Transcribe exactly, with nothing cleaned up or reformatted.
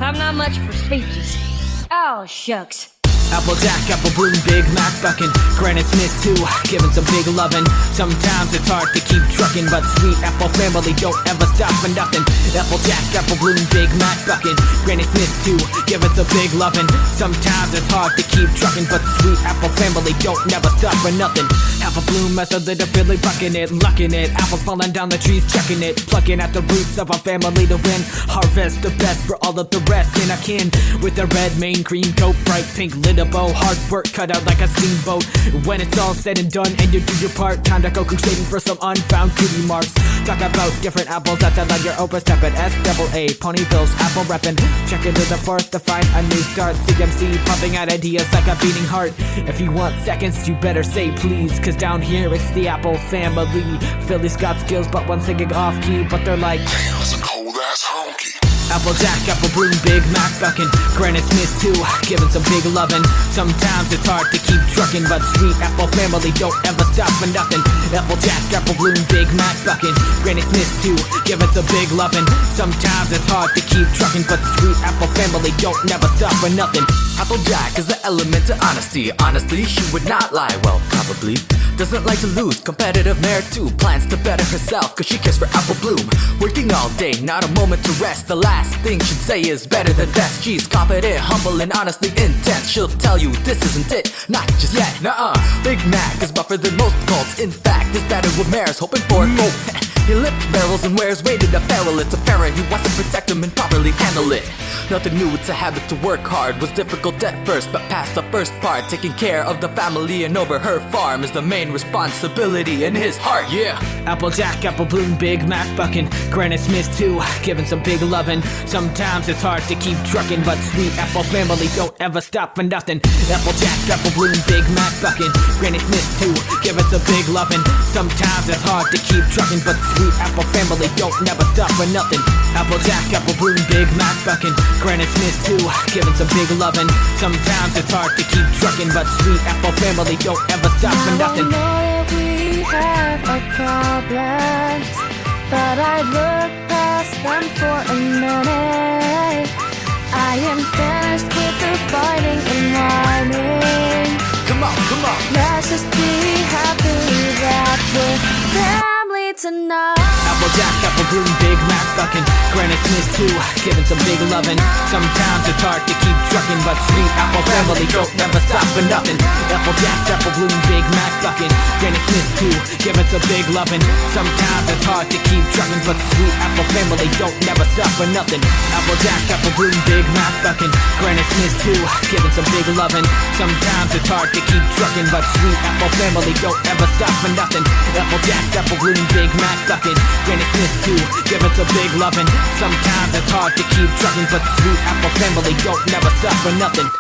I'm not much for speeches. Oh, shucks. Applejack, Apple Bloom, Big Mac buckin', Granite Smith too, giving some big lovin'. Sometimes it's hard to keep truckin', but sweet Apple family don't ever stop for nothing. Applejack, Apple Bloom, Big Mac buckin', Granite Smith too, giving some big lovin'. Sometimes it's hard to keep truckin', but sweet Apple family don't never stop for nothing. Apple Bloom as a little Billy buckin' it, luckin' it. Apples falling down the trees, checking it, plucking at the roots of our family to win. Harvest the best for all of the rest in our kin. With a red mane, green coat, bright pink lid a bow, hard work cut out like a steamboat. When it's all said and done and you do your part, time to go crusading for some unfound cutie marks. Talk about different apples that like your Oprah, step at S double A, Ponyville's apple reppin'. Check into the forest to find a new start. C M C pumping out ideas like a beating heart. If you want seconds, you better say please, cause down here it's the Apple family. Philly's got skills, but one singing off key, but they're like, damn, that's a cold ass honky. Applejack, Apple Bloom, Big Mac buckin', Granite Smith too, giving some big lovin'. Sometimes it's hard to keep truckin', but sweet Apple family don't ever stop for nothing. Applejack, Apple Bloom, Big Mac buckin', Granite Smith too, giving some big lovin'. Sometimes it's hard to keep truckin', but sweet Apple family don't never stop for nothing. Applejack is the element to honesty. Honestly, she would not lie, well, probably. Doesn't like to lose, competitive mare too. Plans to better herself, cause she cares for Apple Bloom. Working all day, not a moment to rest. The last thing she'd say is better than best. She's confident, humble, and honestly intense. She'll tell you this isn't it, not just yet, nuh-uh. Big Mac is buffer than most cults. In fact, is better what mare's hoping for. Oh, he lifts barrels and wears weighted apparel. It's apparent he wants to protect them and properly handle it. Nothing new, it's a habit to work hard. Was difficult at first, but past the first part. Taking care of the family and over her farm is the main responsibility in his heart, yeah. Applejack, Apple Bloom, Big Mac buckin', Granite Smith too, giving some big lovin'. Sometimes it's hard to keep truckin', but sweet Apple family don't ever stop for nothing. Applejack, Apple Bloom, Big Mac buckin', Granite Smith too, giving some big lovin'. Sometimes it's hard to keep truckin', but sweet Apple family don't never stop for nothing. Applejack, Apple Bloom, Big Mac buckin', Granite Smith too, giving some big lovin'. Sometimes it's hard to keep truckin', but sweet Apple family don't ever stop for nothing. Now I know that we have our problems, but I look past them for a minute. I am finished with the fighting and whining. Come on, come on. Let's just be happy that we're family tonight. Applejack, Apple Bloom, Big Mac buckin', Granite Smith too, giving some big lovin'. Sometimes it's hard to keep truckin', but sweet Apple family don't never stop for nothing. Applejack, Apple Bloom, Big Mac buckin', Granite Smith too, giving some big lovin'. Sometimes it's hard to keep truckin', but sweet Apple family don't never stop for nothing. Applejack, Apple Bloom, Big Mac buckin', Granite Smith too, giving some big lovin'. Sometimes it's hard to keep truckin', but sweet Apple family don't ever stop for nothing. Applejack, Apple Bloom, Big Mac buckin', Granite Smith too, giving some big lovin'. Sometimes it's hard to keep truckin', but sweet Apple family don't never stop for nothing.